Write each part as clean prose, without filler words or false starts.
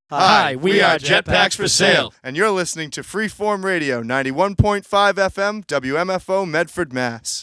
Hi, we are Jetpacks for Sale. And you're listening to Freeform Radio, 91.5 FM, WMFO, Medford, Mass.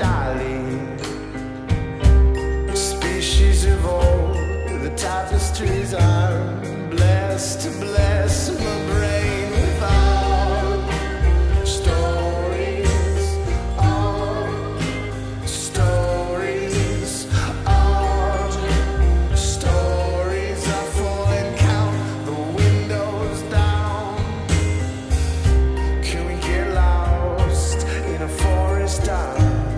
darling. Species evolve, the tapestries I'm blessed to bless my brain with art. Stories, art, stories, art. Stories are full and count the windows down. Can we get lost in a forest dark?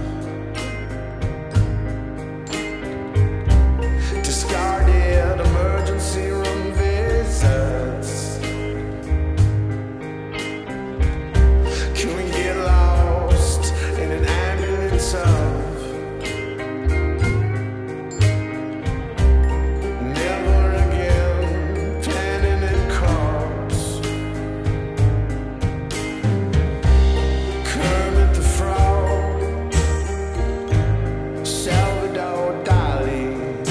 Discarded emergency room visits. Can we get lost in an ambulance of never again planning and corpse? Kermit the Frog, Salvador Dali.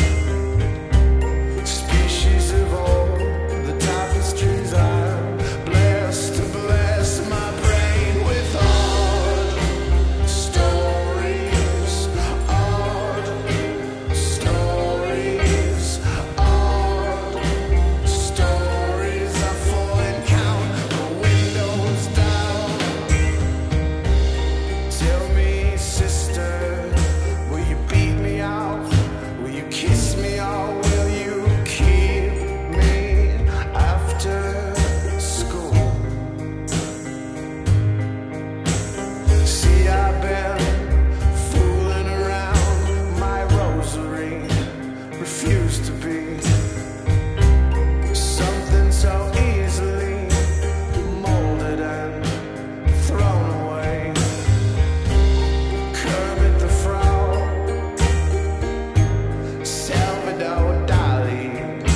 Species evolve, the tapestries I'm blessed to bless my brain with art. Stories, art, stories, art. Stories are full and count the windows down. Tell me, sister, will you beat me off? Will you kiss me or will you keep me after school? See, I've been fooling around my rosary, refuse to be something so easily molded and thrown away. Kermit the Frog, Salvador Dali.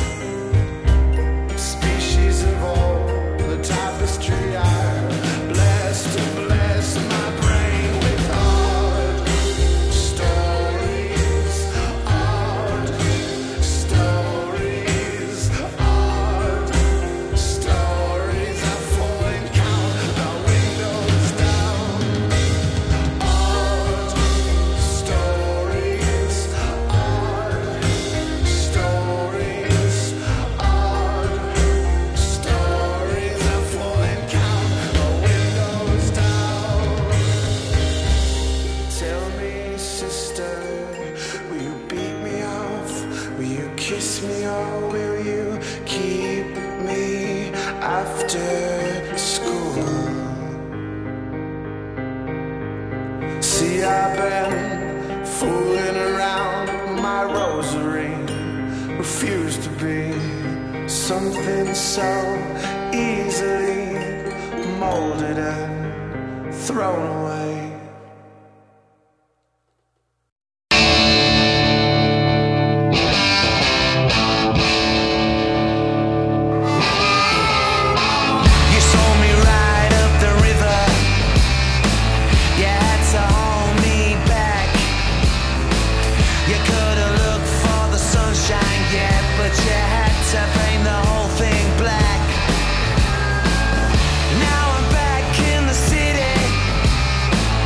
Species evolve, the tapestry I'm blessed to bless my brain with art. Stories, art, stories, art. Stories are full and count the windows down. Art, stories, art, stories, art. Stories are full and count the windows down. Tell me, sister, will you beat me off? Will you kiss me or will you keep me after school? See, I've been fooling around my rosary, refuse to be something so easily molded and thrown away. You saw me ride up the river. You had to hold me back. You couldn't look for the sunshine yet, but you had to paint the whole thing black. Now I'm back in the city.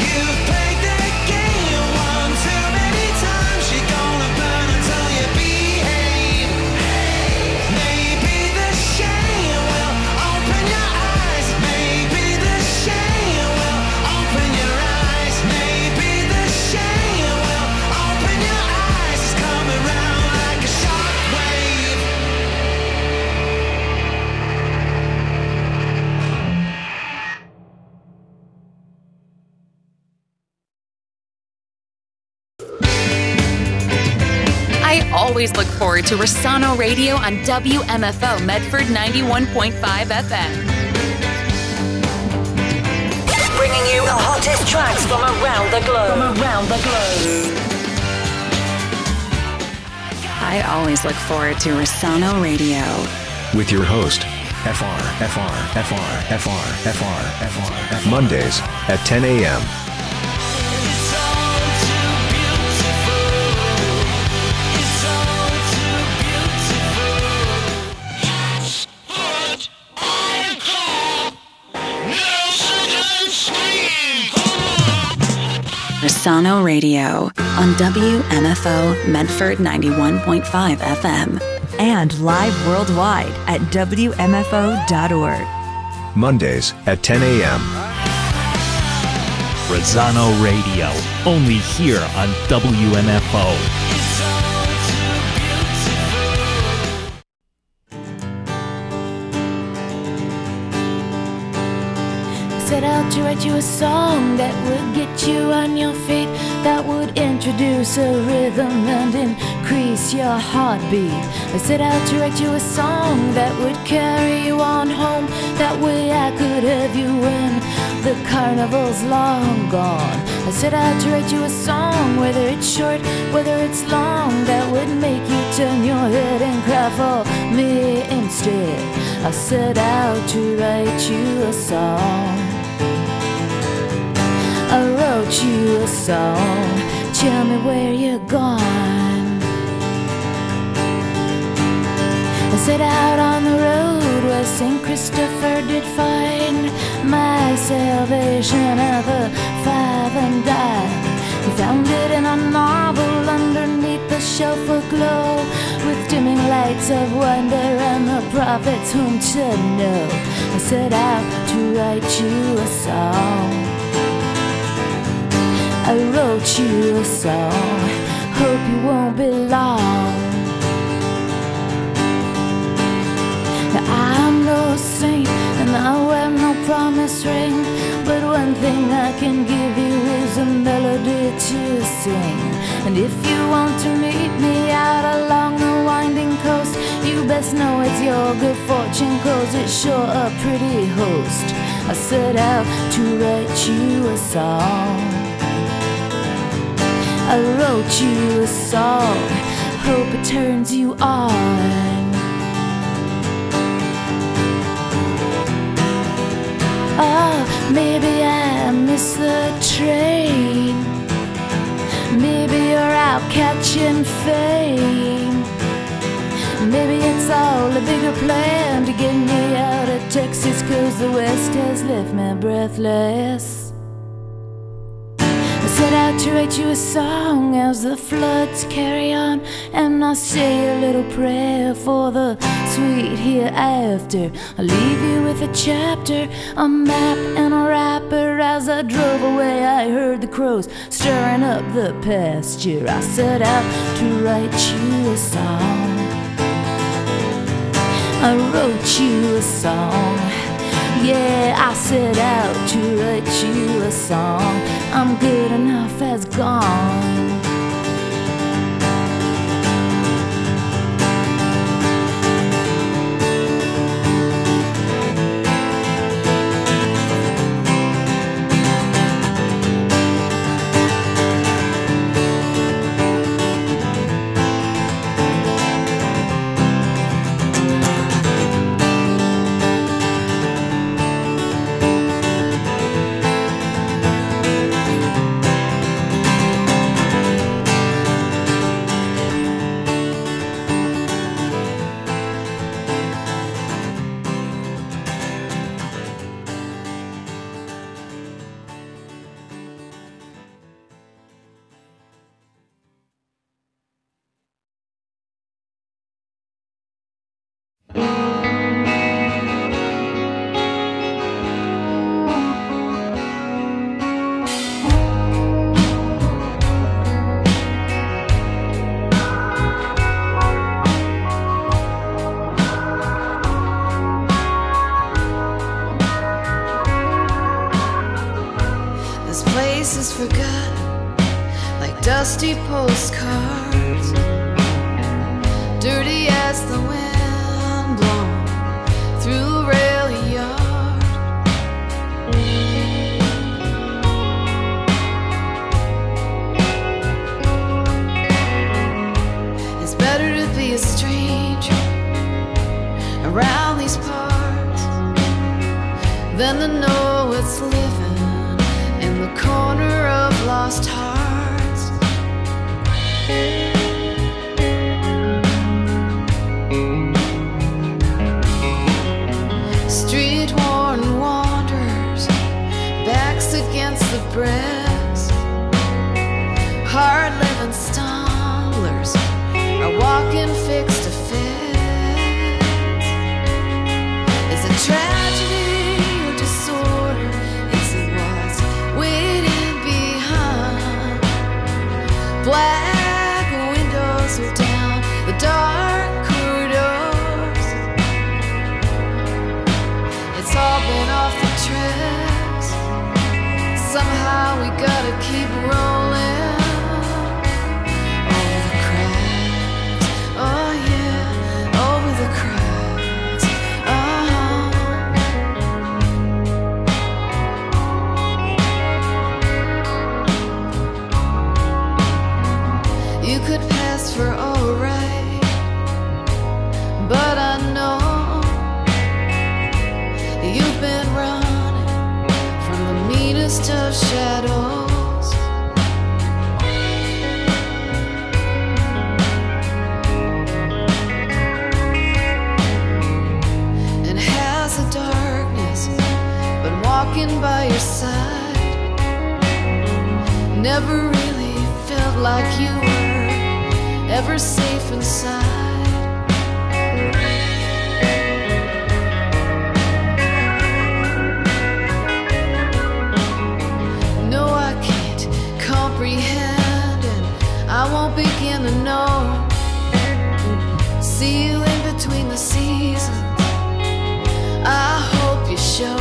You've played the game one too many times. You're gonna burn until you behave. Maybe the shame will open your eyes. Maybe the shame will open your eyes. Maybe the shame will open your eyes. It's coming round like a shockwave. I always look forward to Rosano Radio on WMFO Medford 91.5 FM. Bringing you the hottest tracks from around the globe. I always look forward to Rosano Radio. With your host, Mondays at 10 a.m. It's all too beautiful. It's all too beautiful. That's what I call Nelson Scream. Rosano Radio on WMFO Medford 91.5 FM. And live worldwide at WMFO.org. Mondays at 10 a.m. Rosano Radio, only here on WMFO. It's all too beautiful. Set out to write you a song that would get you on your feet, that would introduce a rhythm and increase your heartbeat. I set out to write you a song that would carry you on home. That way I could have you when the carnival's long gone. I set out to write you a song, whether it's short, whether it's long, that would make you turn your head and cry for me instead. I set out to write you a song. I wrote you a song. Tell me where you're gone. I set out on the road where St. Christopher did find my salvation at the 5 and dime. He found it in a novel underneath the shelf aglow, with dimming lights of wonder and the prophets whom to know. I set out to write you a song. I wrote you a song. Hope you won't be long. I'm no saint and I wear no promise ring, but one thing I can give you is a melody to sing. And if you want to meet me out along the winding coast, you best know it's your good fortune, 'cause it's sure a pretty host. I set out to write you a song. I wrote you a song. Hope it turns you on. Oh, maybe I missed the train. Maybe you're out catching fame. Maybe it's all a bigger plan to get me out of Texas, 'cause the West has left me breathless. I set out to write you a song as the floods carry on, and I say a little prayer for the sweet hereafter. I leave you with a chapter, a map and a wrapper. As I drove away I heard the crows stirring up the pasture. I set out to write you a song. I wrote you a song. Yeah, I set out to write you a song. I'm good enough as gone. forgotten, like dusty postcards, dirty as the wind blown through a rail yard. It's better to be a stranger around these parts than to know it's living in the corner of lost hearts. Street-worn wanderers, backs against the bricks, hard-living stumblers are walking fix to fix. It's a tragedy or disorder, is it what's waiting behind? Black windows are down the dark corridors. It's all been off the tracks. Somehow we gotta keep rolling over the cracks. Oh yeah, over the cracks. You could pass for alright, but I know you've been running from the meanest of shadows. And has the darkness been walking by your side? Never really felt like you were ever safe inside. No, I can't comprehend, and I won't begin to know. See you in between the seasons, I hope you show.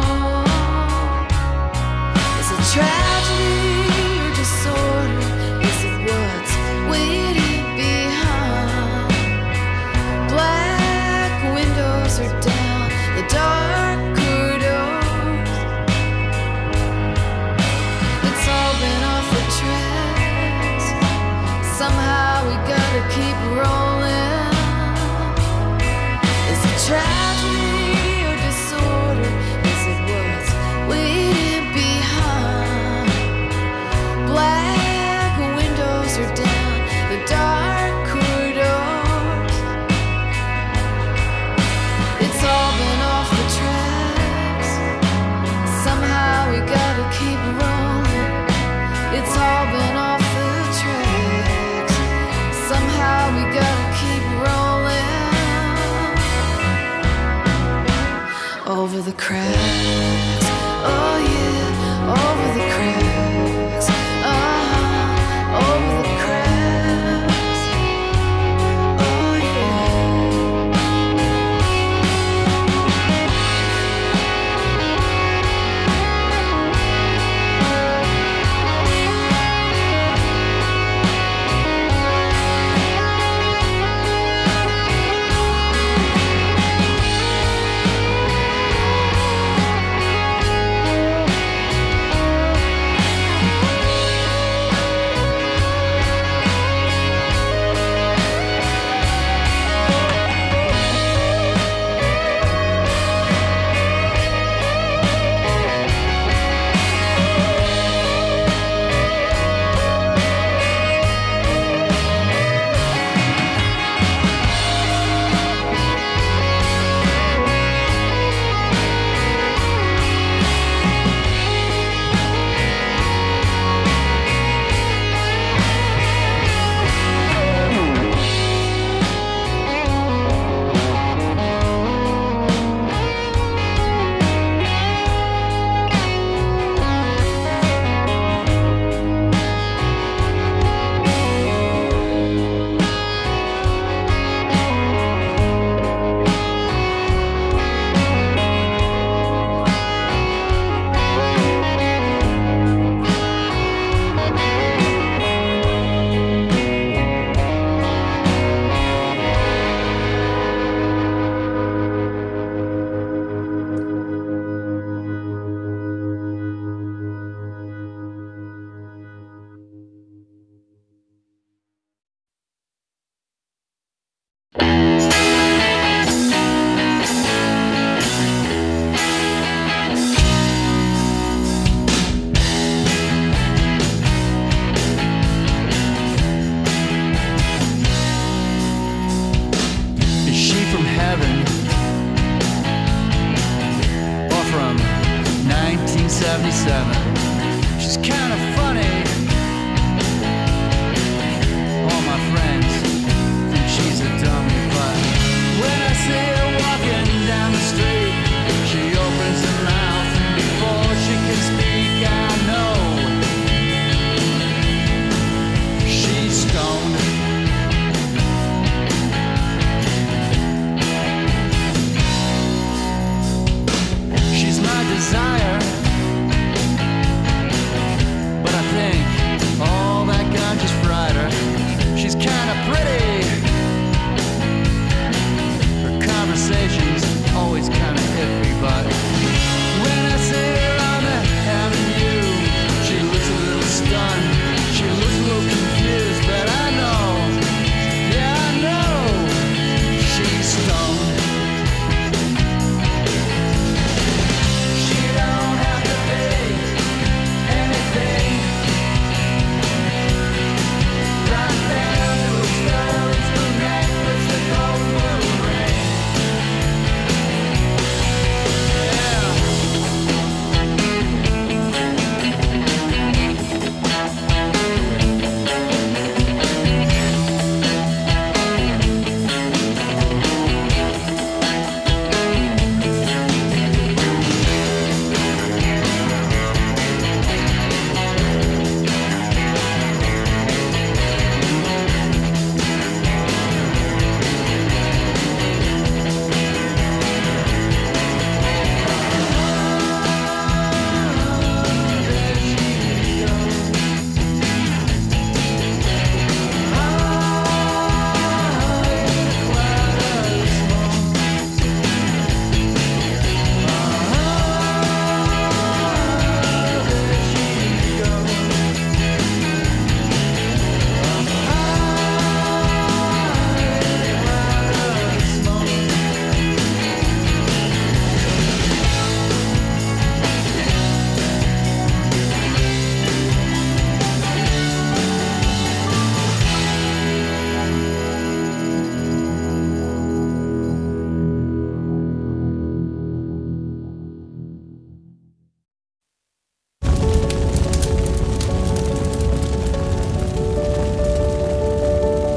It's a tragedy or disorder, is it what's waiting behind? Black windows are down the dark corridors. It's all been off the tracks. Somehow we gotta keep rolling. It's a tragedy or disorder, is it what's waiting behind? Black windows are down the dark corridors. It's all been off the tracks. Somehow we gotta keep rolling. It's all been off the tracks. Somehow we gotta keep rolling over the cracks. Oh yeah, over the cracks. Over the cracks. Oh yeah.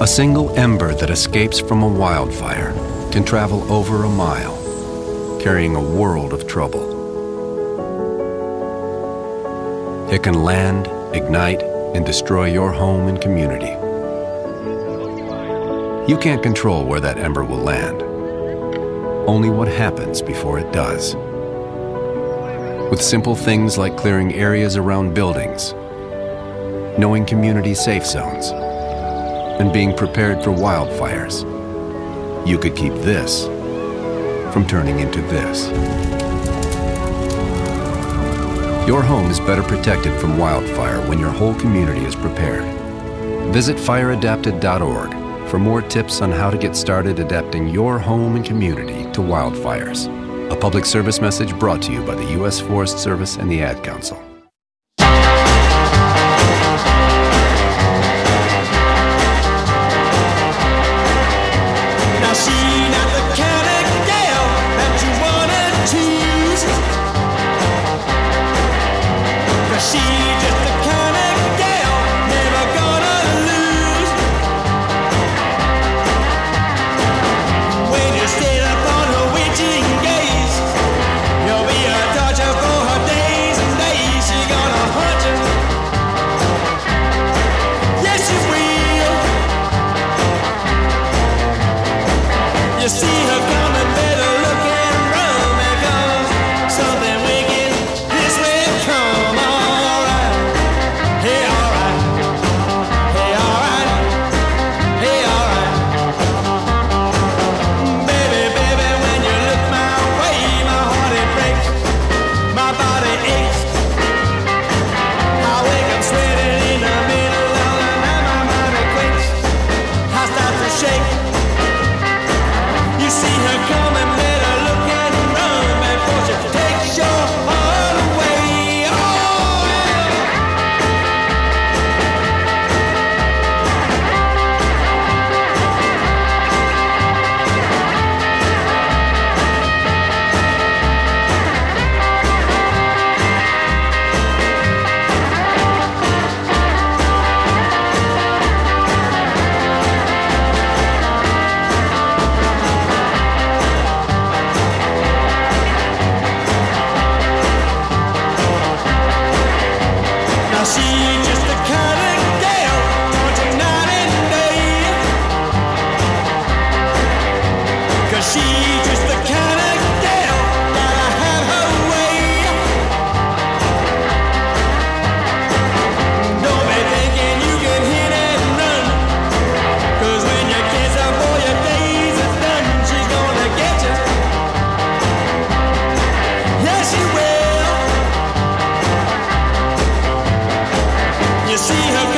A single ember that escapes from a wildfire can travel over a mile, carrying a world of trouble. It can land, ignite, and destroy your home and community. You can't control where that ember will land, only what happens before it does. With simple things like clearing areas around buildings, knowing community safe zones, and being prepared for wildfires, you could keep this from turning into this. Your home is better protected from wildfire when your whole community is prepared. Visit fireadapted.org for more tips on how to get started adapting your home and community to wildfires. A public service message brought to you by the U.S. Forest Service and the Ad Council. Now she not the kind of gal that you wanna choose, 'cause she just the kind of gal never gonna lose. When you stay up on her witching gaze, you'll be a torture for her days and days. She gonna haunt you, yes she will. You see her coming, better look and run, because something wicked this will come. Alright, hey alright, hey alright, hey alright. Baby, baby, when you look my way, my heart it breaks, my body aches. I wake up sweating in the middle of the night, my mind it quakes, I start to shake. You see her coming, better look and run before she takes your heart away. Oh, yeah. Now she just the kind of gal haunting night and day, 'cause she just the kind of gal gotta have her way. Don't be thinking you can hit and run, 'cause when you kiss her for your days is done, she's gonna get you, yes she will. You see her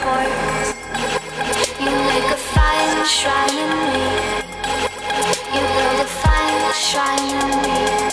port. You make a fine shrine in me. You build a fine shrine in me.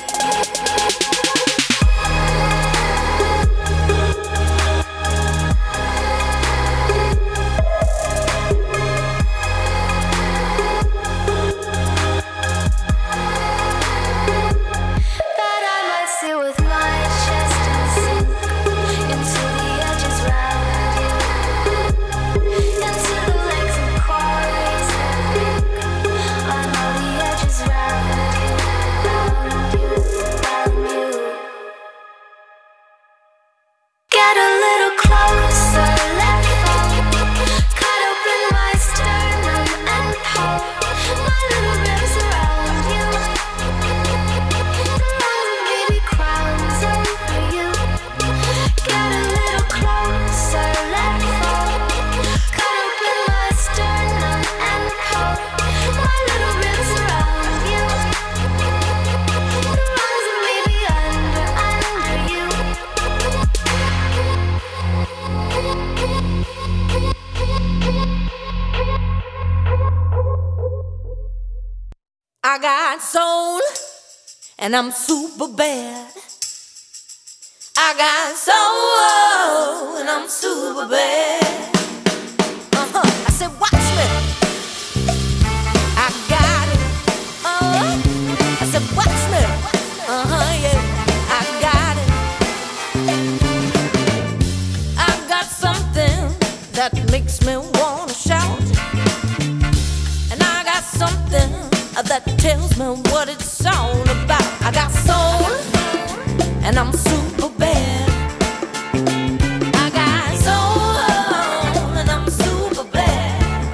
I got soul, and I'm super bad. I got soul, and I'm super bad. I said, watch me. I got it. I said, watch me. Yeah, I got it. I got something that makes me wanna shout, and I got something that tells me what it's all about. I got soul, and I'm super bad. I got soul, and I'm super bad.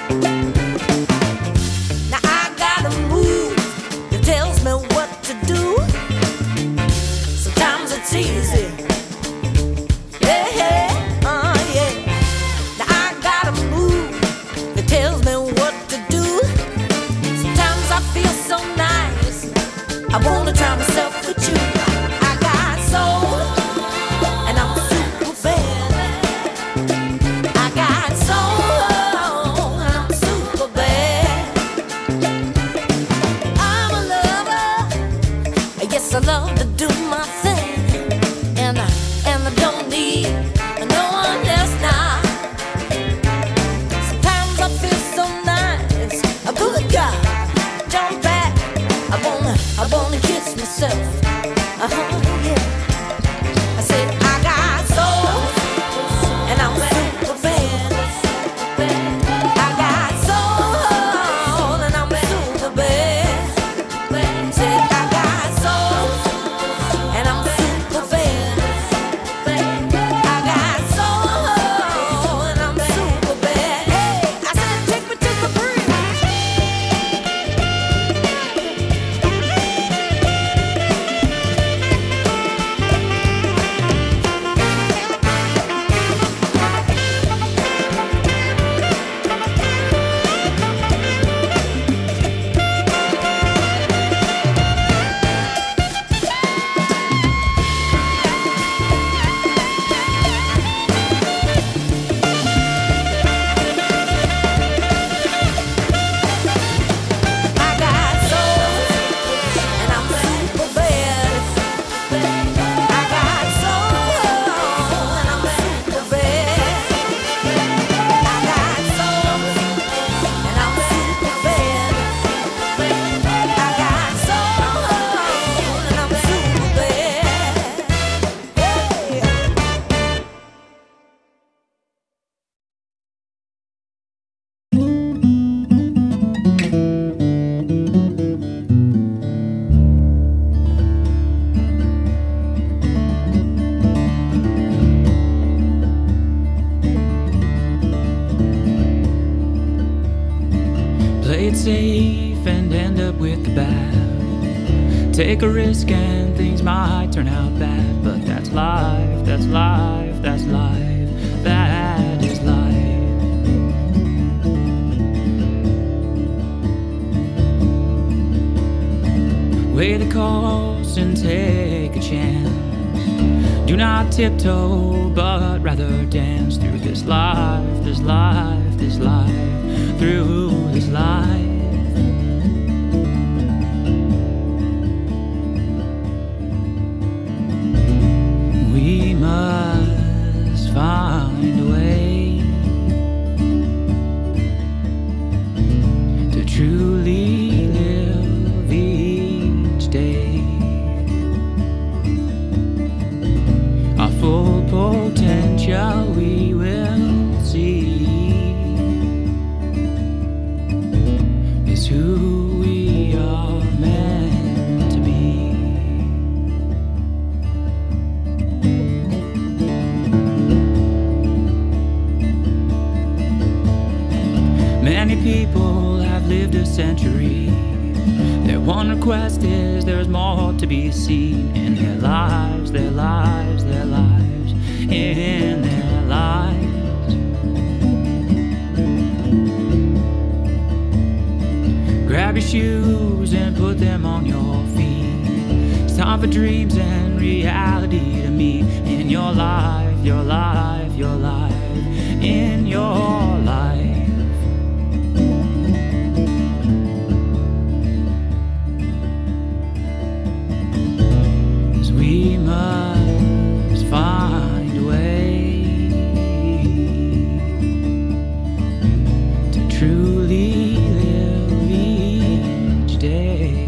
Now I got a move that tells me what to do. Sometimes it's easy. Yeah, yeah. Now I got a move that tells me what to do. I feel so nice, I wanna try myself with you. I got soul, and I'm super bad. I got soul, and I'm super bad. I'm a lover, yes I love to do my thing, and I don't need no one else now. Sometimes I feel so nice, a good guy. Jump back, I wanna kiss myself. Yeah. I said I got soul, and I'm super bad. I got soul, and I'm super bad. Said I got soul, and I'm super bad. I got soul, and I'm super bad. Hey, I said take me to the bridge. Safe and end up with the bad. Take a risk and things might turn out bad, but that's life, that's life, that's life, that is life. Weigh the cost and take a chance. Do not tiptoe, but rather dance through this life, this life, this life, through this life. We must find a way to truly live each day. Our full potential we will see is who we are meant to be. Many people have lived a century. Their one request is there's more to be seen in their lives, their lives, their lives, in their lives. Grab your shoes and put them on your feet. It's time for dreams and reality to meet in your life, your life, your life, in your life. 'Cause we must find a way to truly live each day.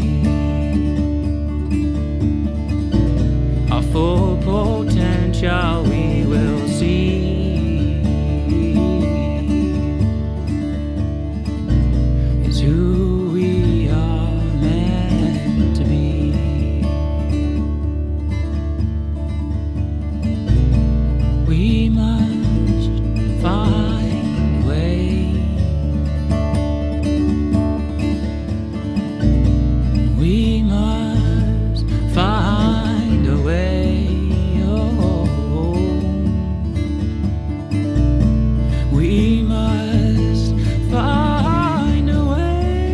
Our full potential we will see is who we are meant to be. We must find a way. We must find a way. Oh, we must find a way.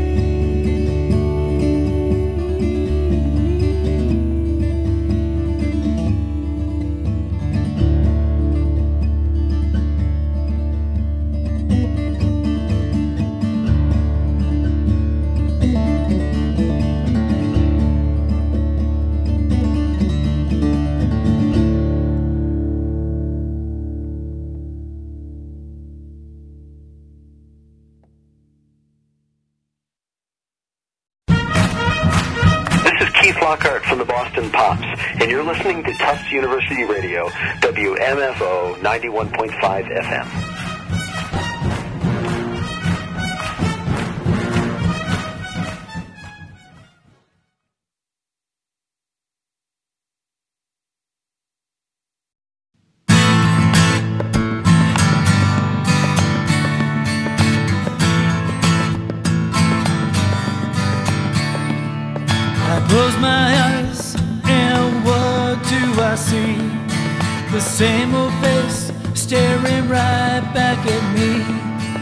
This is Keith Lockhart from the Boston Pops, and you're listening to Tufts University Radio, WMFO 91.5 FM. I close my eyes and what do I see? The same old face staring right back at me.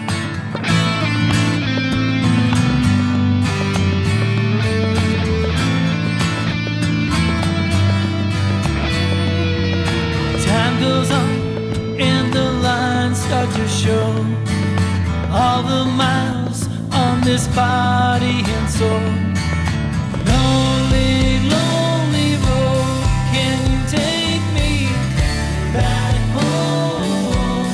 Time goes on and the lines start to show all the miles on this body and soul. Lonely, lonely road, can you take me back home?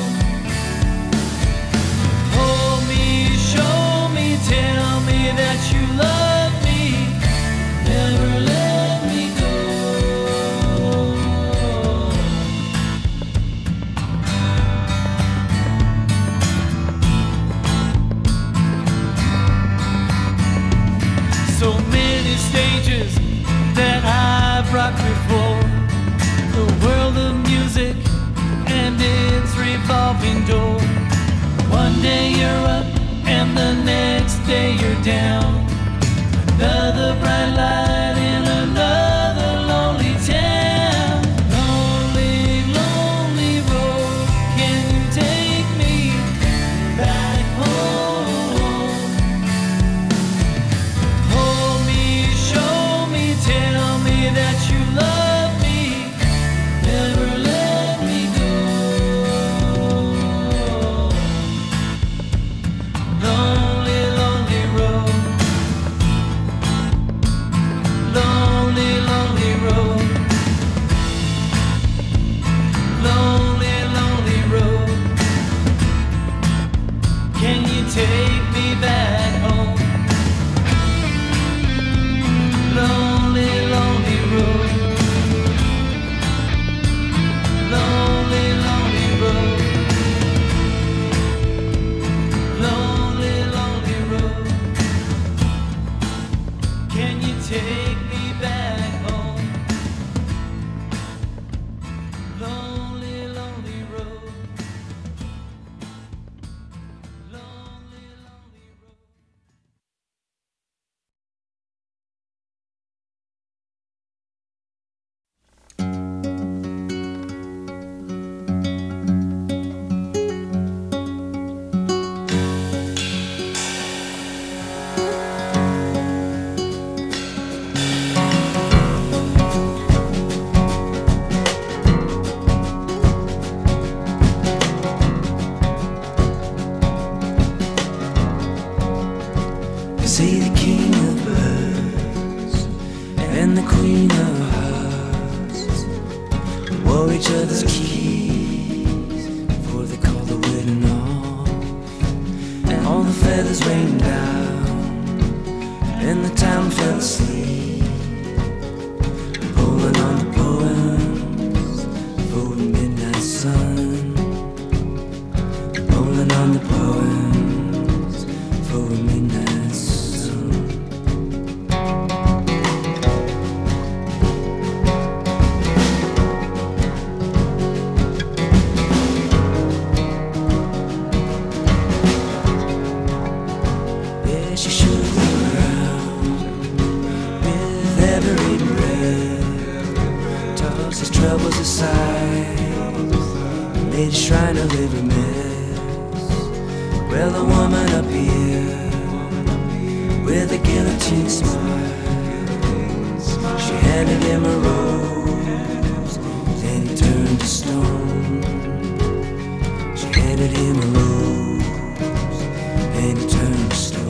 Hold me, show me, tell me that you love me, never let me go. So many stages that I've rocked before, the world of music and its revolving door. One day you're up and the next day you're down. Another bright light in another lonely town. Lonely, lonely road, can you take me back home? Hold me, show me, tell me that you love me, take me back home. Lonely, lonely road. Lonely, lonely road. See the king of birds and the queen of hearts wore each other's keys before they called the wedding off. And all the feathers rained down and the town fell asleep, pulling on the poems for the midnight sun, pulling on the poems for a midnight sun. Yeah, she shook the ground with every breath, tossed his troubles aside, made a shrine of every mess. Well, the woman up here with a guillotine smile, she handed him a rose, then he turned to stone. She handed him a rose, then he turned to stone.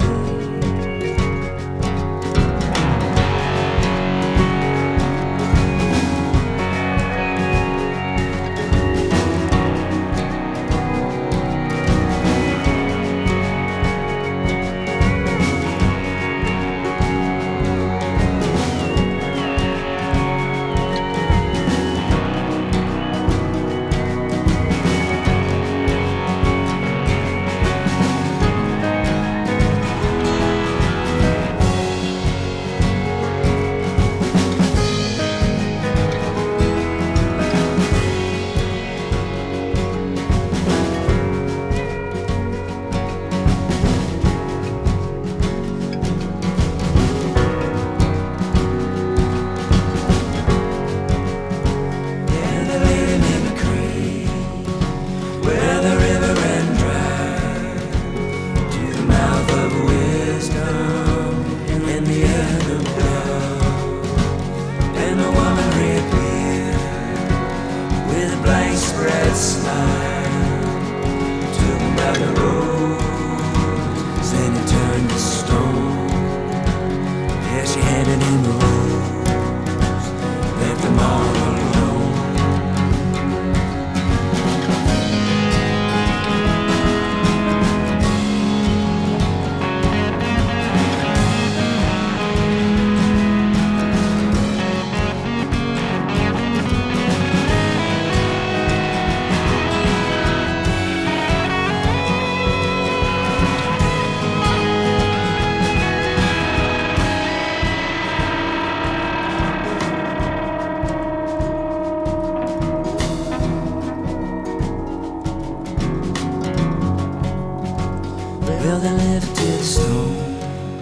Well, they lifted the stone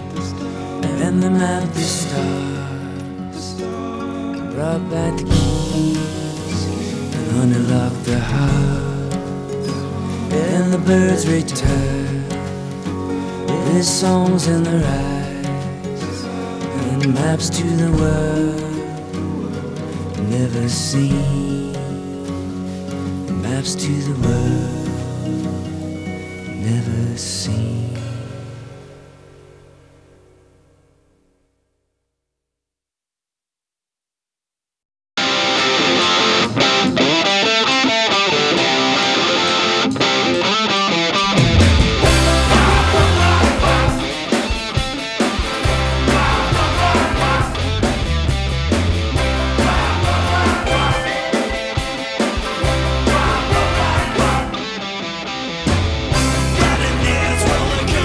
and they mapped the stars, brought back the keys and unlocked the heart. And the birds returned with songs in their eyes and maps to the world never seen, maps to the world never seen. Got an answer.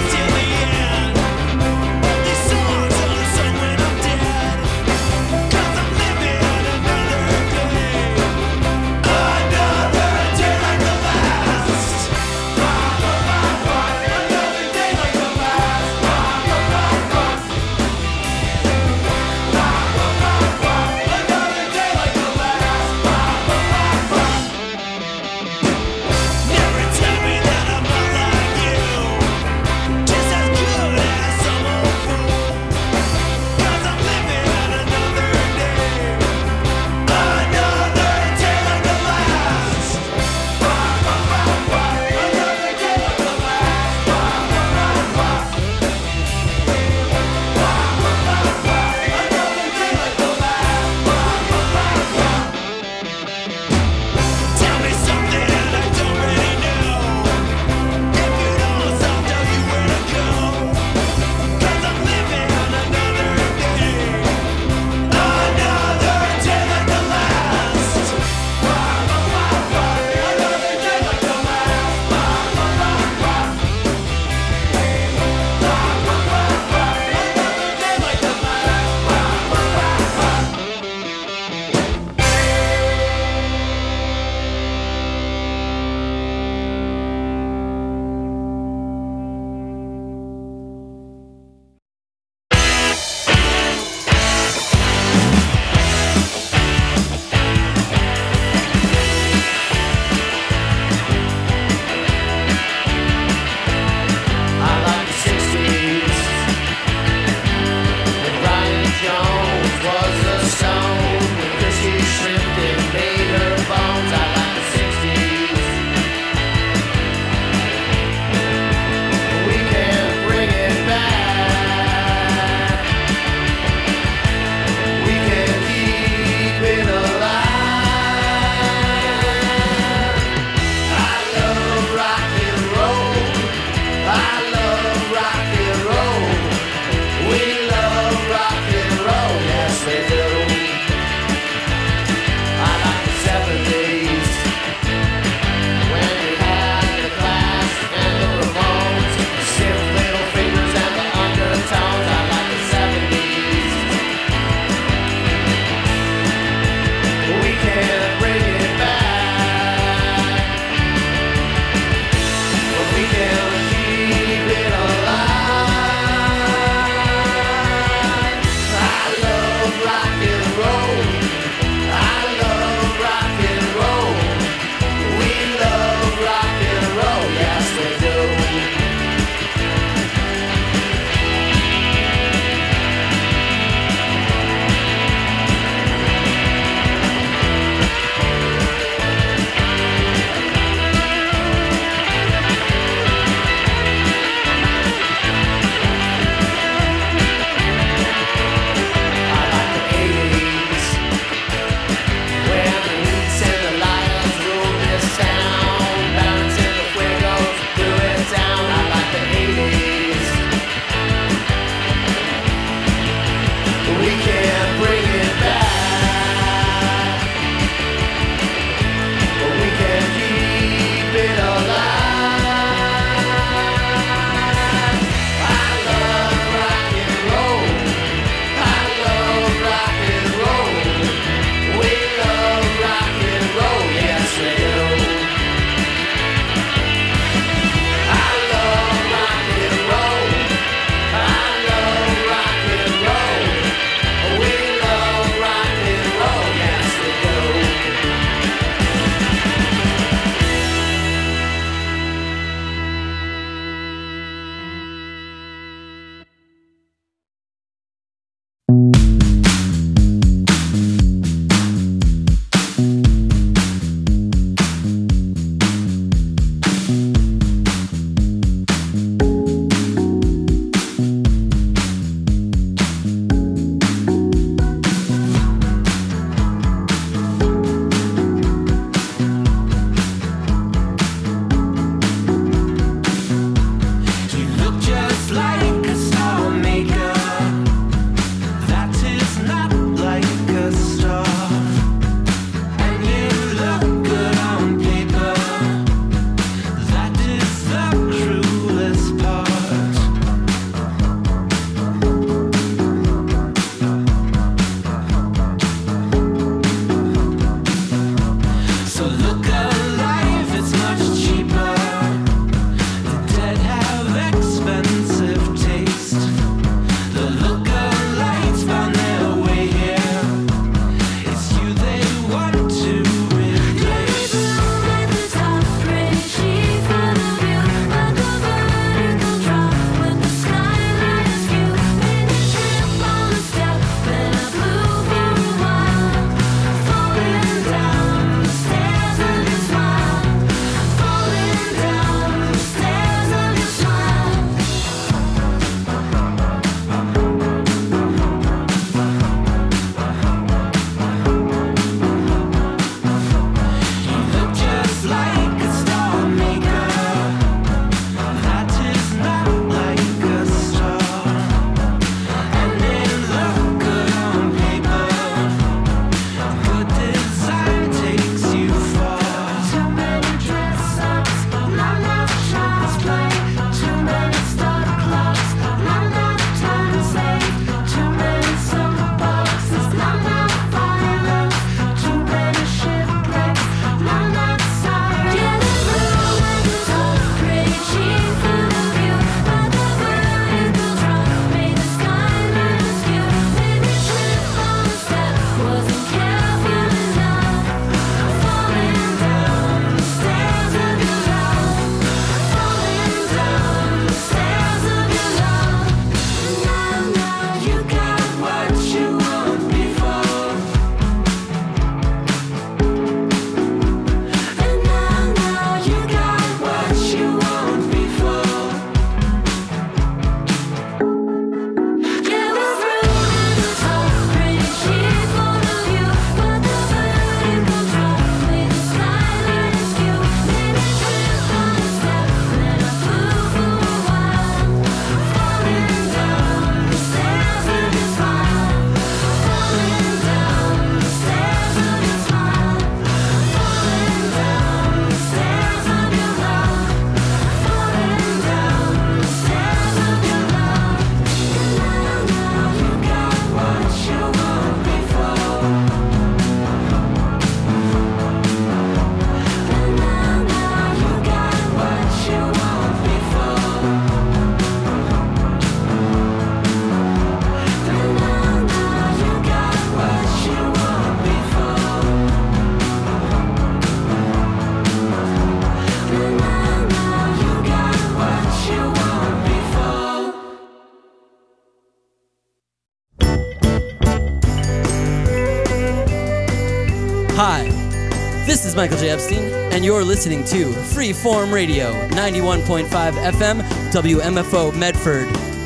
Hi, this is Michael J. Epstein, and you're listening to Freeform Radio, 91.5 FM, WMFO Medford.